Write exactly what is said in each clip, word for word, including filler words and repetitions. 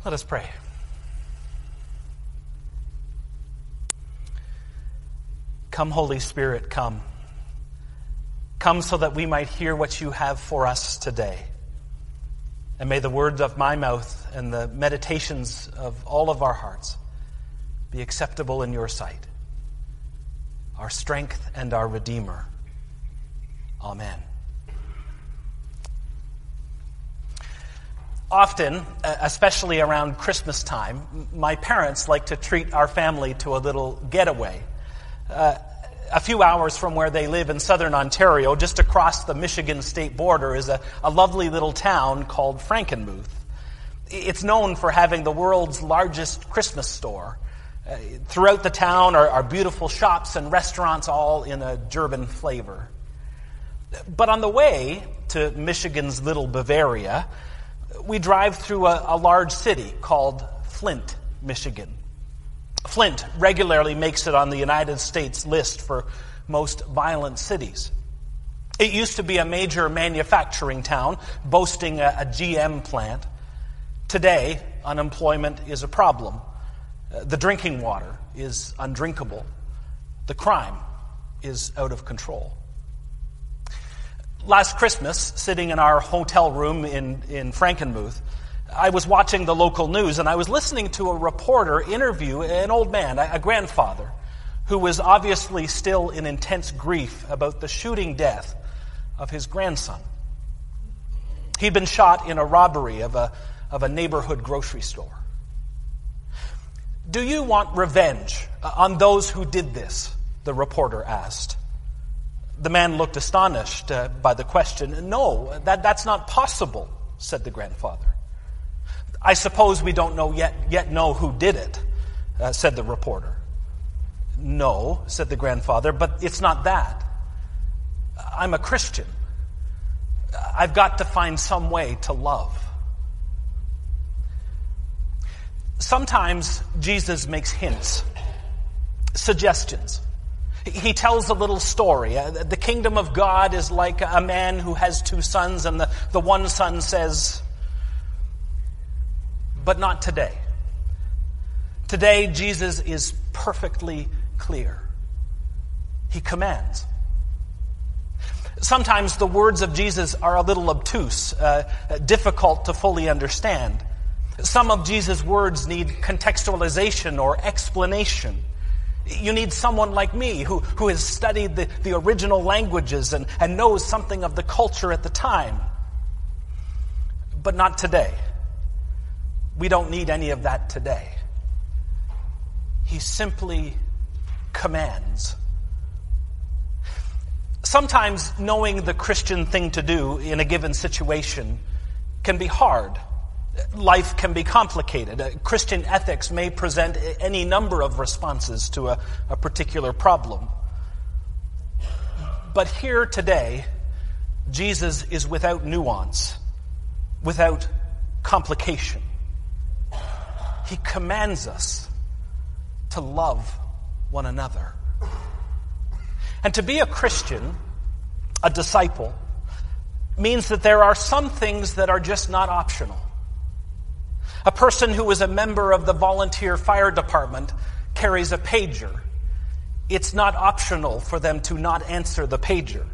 Let us pray. Come, Holy Spirit, come. Come so that we might hear what you have for us today. And may the words of my mouth and the meditations of all of our hearts be acceptable in your sight, our strength and our Redeemer. Amen. Often, especially around Christmas time, my parents like to treat our family to a little getaway. Uh, a few hours from where they live in southern Ontario, just across the Michigan state border, is a, a lovely little town called Frankenmuth. It's known for having the world's largest Christmas store. Uh, throughout the town are, are beautiful shops and restaurants, all in a German flavor. But on the way to Michigan's little Bavaria, we drive through a, a large city called Flint, Michigan. Flint regularly makes it on the United States list for most violent cities. It used to be a major manufacturing town, boasting a, a G M plant. Today, unemployment is a problem. Uh, the drinking water is undrinkable. The crime is out of control. Last Christmas, sitting in our hotel room in, in Frankenmuth, I was watching the local news and I was listening to a reporter interview an old man, a grandfather, who was obviously still in intense grief about the shooting death of his grandson. He'd been shot in a robbery of a, of a neighborhood grocery store. "Do you want revenge on those who did this?" the reporter asked. The man looked astonished uh, by the question. "No, that, that's not possible," said the grandfather. "I suppose we don't know yet yet know who did it," uh, said the reporter. "No," said the grandfather, "but it's not that. I'm a Christian. I've got to find some way to love." Sometimes Jesus makes hints, suggestions. He tells a little story. The kingdom of God is like a man who has two sons, and the, the one son says, but not today. Today, Jesus is perfectly clear. He commands. Sometimes the words of Jesus are a little obtuse, uh, difficult to fully understand. Some of Jesus' words need contextualization or explanation. You need someone like me who, who has studied the, the original languages and, and knows something of the culture at the time. But not today. We don't need any of that today. He simply commands. Sometimes knowing the Christian thing to do in a given situation can be hard. Life can be complicated. Uh, Christian ethics may present any number of responses to a, a particular problem. But here today, Jesus is without nuance, without complication. He commands us to love one another. And to be a Christian, a disciple, means that there are some things that are just not optional. A person who is a member of the volunteer fire department carries a pager. It's not optional for them to not answer the pager.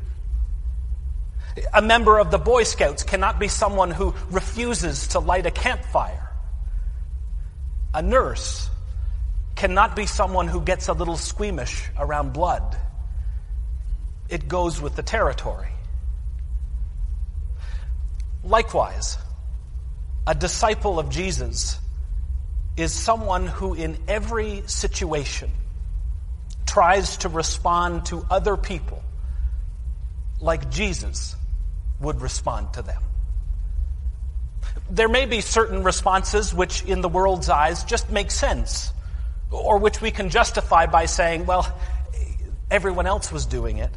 A member of the Boy Scouts cannot be someone who refuses to light a campfire. A nurse cannot be someone who gets a little squeamish around blood. It goes with the territory. Likewise, a disciple of Jesus is someone who in every situation tries to respond to other people like Jesus would respond to them. There may be certain responses which in the world's eyes just make sense, or which we can justify by saying, well, everyone else was doing it.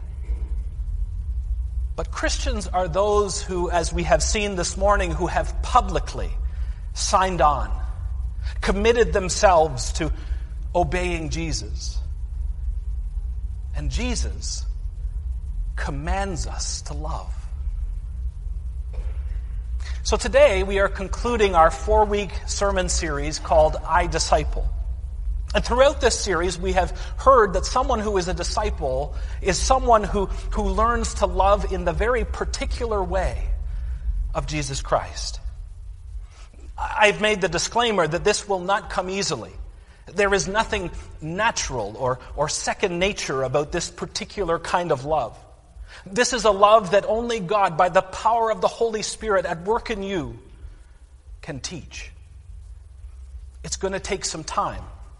But Christians are those who, as we have seen this morning, who have publicly signed on, committed themselves to obeying Jesus. And Jesus commands us to love. So today we are concluding our four-week sermon series called I Disciple. And throughout this series we have heard that someone who is a disciple is someone who, who learns to love in the very particular way of Jesus Christ. I've made the disclaimer that this will not come easily. There is nothing natural or, or second nature about this particular kind of love. This is a love that only God, by the power of the Holy Spirit at work in you, can teach. It's going to take some time.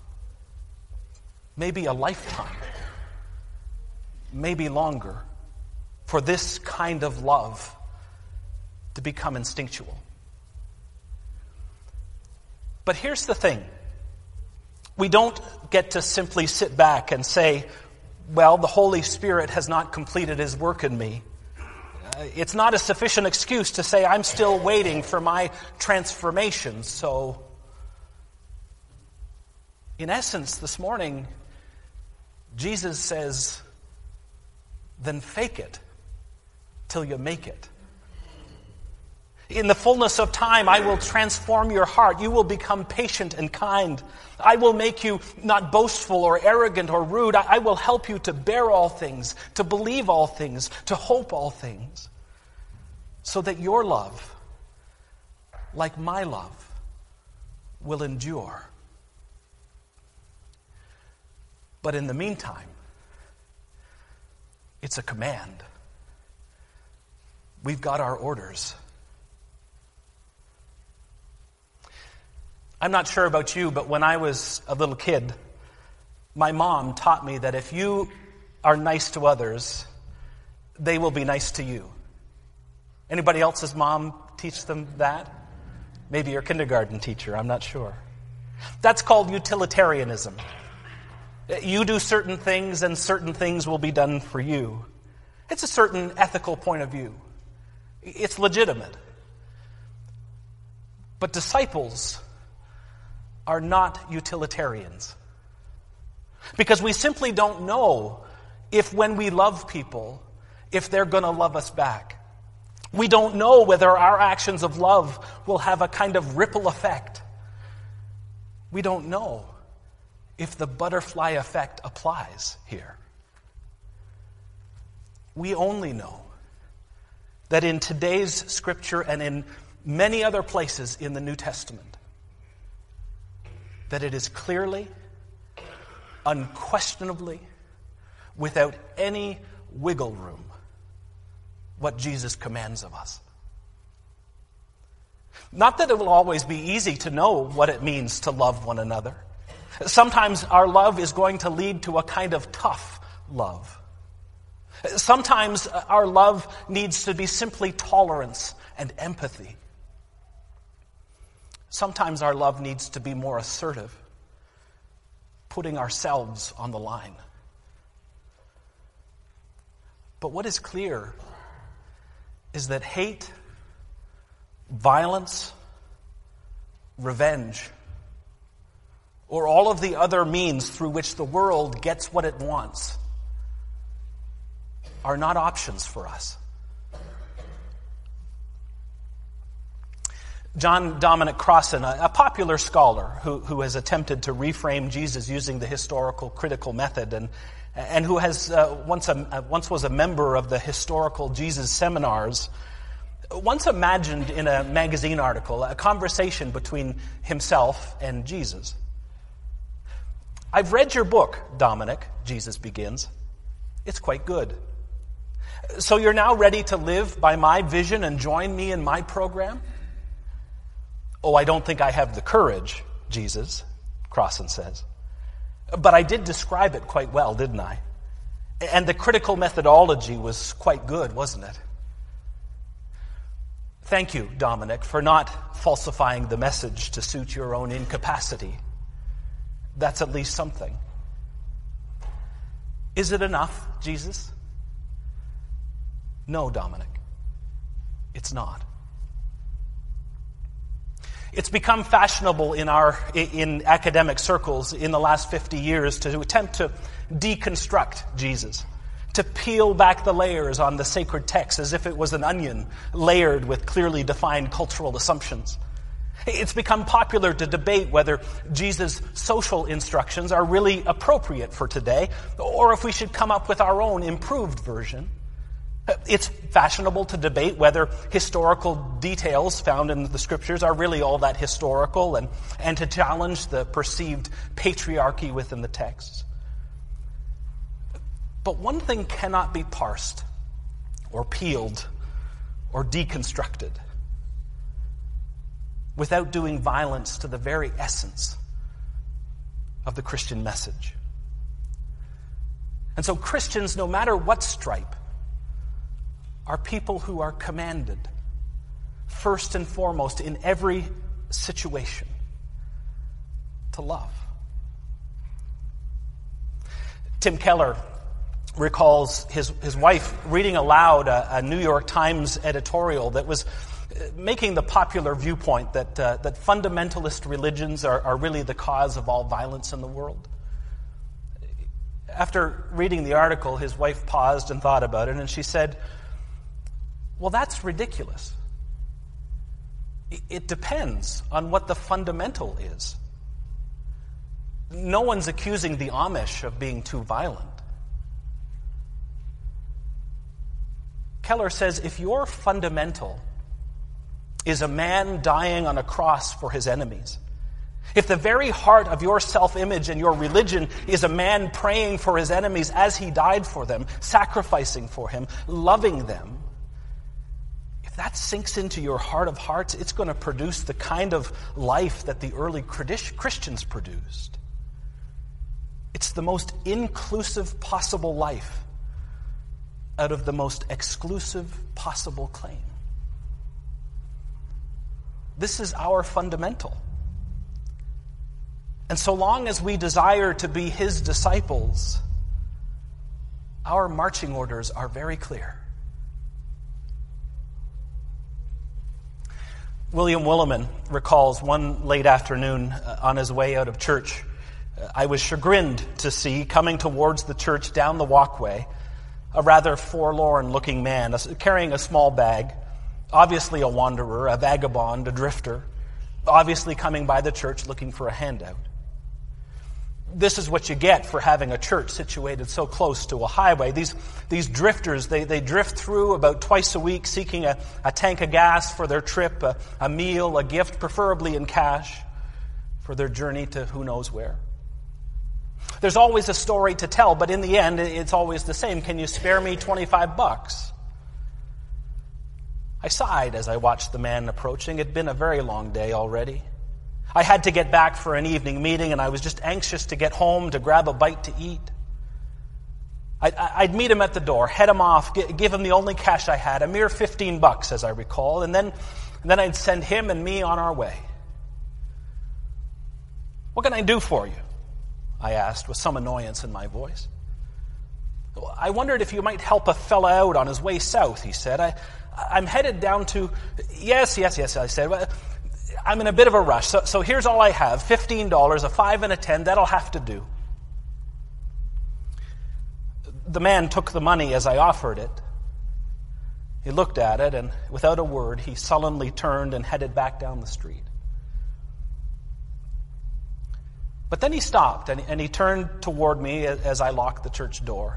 Maybe a lifetime. Maybe longer. For this kind of love to become instinctual. But here's the thing. We don't get to simply sit back and say, well, the Holy Spirit has not completed His work in me. Uh, it's not a sufficient excuse to say, I'm still waiting for my transformation. So, in essence, this morning, Jesus says, then fake it till you make it. In the fullness of time, I will transform your heart. You will become patient and kind. I will make you not boastful or arrogant or rude. I will help you to bear all things, to believe all things, to hope all things, so that your love, like my love, will endure. But in the meantime, it's a command. We've got our orders. I'm not sure about you, but when I was a little kid, my mom taught me that if you are nice to others, they will be nice to you. Anybody else's mom teach them that? Maybe your kindergarten teacher, I'm not sure. That's called utilitarianism. You do certain things and certain things will be done for you. It's a certain ethical point of view. It's legitimate. But disciples are not utilitarians. Because we simply don't know if when we love people, if they're going to love us back. We don't know whether our actions of love will have a kind of ripple effect. We don't know if the butterfly effect applies here. We only know that in today's scripture and in many other places in the New Testament, that it is clearly, unquestionably, without any wiggle room, what Jesus commands of us. Not that it will always be easy to know what it means to love one another. Sometimes our love is going to lead to a kind of tough love. Sometimes our love needs to be simply tolerance and empathy. Sometimes our love needs to be more assertive, putting ourselves on the line. But what is clear is that hate, violence, revenge, or all of the other means through which the world gets what it wants are not options for us. John Dominic Crossan, a, a popular scholar who, who has attempted to reframe Jesus using the historical critical method and, and who has uh, once, a, once was a member of the historical Jesus seminars, once imagined in a magazine article a conversation between himself and Jesus. I've read your book, Dominic, Jesus begins. It's quite good. So you're now ready to live by my vision and join me in my program? Oh, I don't think I have the courage, Jesus, Crossan says. But I did describe it quite well, didn't I? And the critical methodology was quite good, wasn't it? Thank you, Dominic, for not falsifying the message to suit your own incapacity. That's at least something. Is it enough, Jesus? No, Dominic, it's not. It's become fashionable in our in academic circles in the last fifty years to attempt to deconstruct Jesus, to peel back the layers on the sacred text as if it was an onion layered with clearly defined cultural assumptions. It's become popular to debate whether Jesus' social instructions are really appropriate for today, or if we should come up with our own improved version. It's fashionable to debate whether historical details found in the Scriptures are really all that historical, and, and to challenge the perceived patriarchy within the texts. But one thing cannot be parsed, or peeled, or deconstructed without doing violence to the very essence of the Christian message. And so Christians, no matter what stripe, are people who are commanded, first and foremost, in every situation, to love. Tim Keller recalls his, his wife reading aloud a, a New York Times editorial that was making the popular viewpoint that uh, that fundamentalist religions are, are really the cause of all violence in the world. After reading the article, his wife paused and thought about it, and she said, "Well, that's ridiculous. It depends on what the fundamental is. No one's accusing the Amish of being too violent." Keller says, if your fundamental is a man dying on a cross for his enemies, if the very heart of your self-image and your religion is a man praying for his enemies as he died for them, sacrificing for him, loving them, if that sinks into your heart of hearts, it's going to produce the kind of life that the early Christians produced. It's the most inclusive possible life out of the most exclusive possible claim. This is our fundamental. And so long as we desire to be his disciples, our marching orders are very clear. William Willimon recalls one late afternoon uh, on his way out of church, uh, I was chagrined to see, coming towards the church down the walkway, a rather forlorn-looking man carrying a small bag, obviously a wanderer, a vagabond, a drifter, obviously coming by the church looking for a handout. This is what you get for having a church situated so close to a highway. These these drifters, they, they drift through about twice a week seeking a, a tank of gas for their trip, a, a meal, a gift, preferably in cash, for their journey to who knows where. There's always a story to tell, but in the end, it's always the same. Can you spare me twenty-five bucks? I sighed as I watched the man approaching. It'd been a very long day already. I had to get back for an evening meeting, and I was just anxious to get home to grab a bite to eat. I'd, I'd meet him at the door, head him off, give him the only cash I had, a mere fifteen bucks, as I recall, and then, and then I'd send him and me on our way. "What can I do for you?" I asked with some annoyance in my voice. "I wondered if you might help a fella out on his way south," he said. I, I'm headed down to... Yes, yes, yes, I said. I'm in a bit of a rush, so, so here's all I have. fifteen dollars, a five and a ten, that'll have to do. The man took the money as I offered it. He looked at it, and without a word, he sullenly turned and headed back down the street. But then he stopped, and, and he turned toward me as I locked the church door.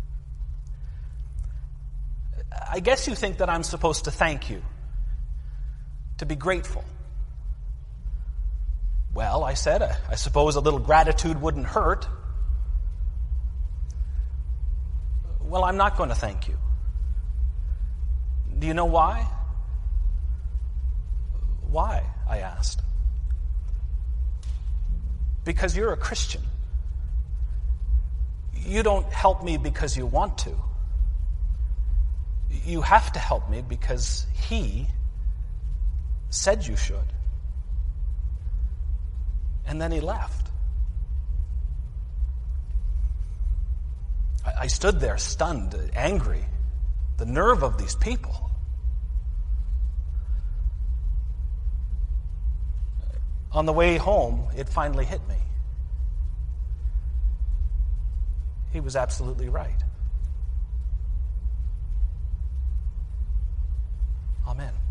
"I guess you think that I'm supposed to thank you, to be grateful." "Well," I said, I, I suppose a little gratitude wouldn't hurt." "Well, I'm not going to thank you. Do you know why?" "Why?" I asked. "Because you're a Christian. You don't help me because you want to. You have to help me because he said you should." And then he left. I, I stood there stunned, angry. The nerve of these people. On the way home, it finally hit me. He was absolutely right. Amen.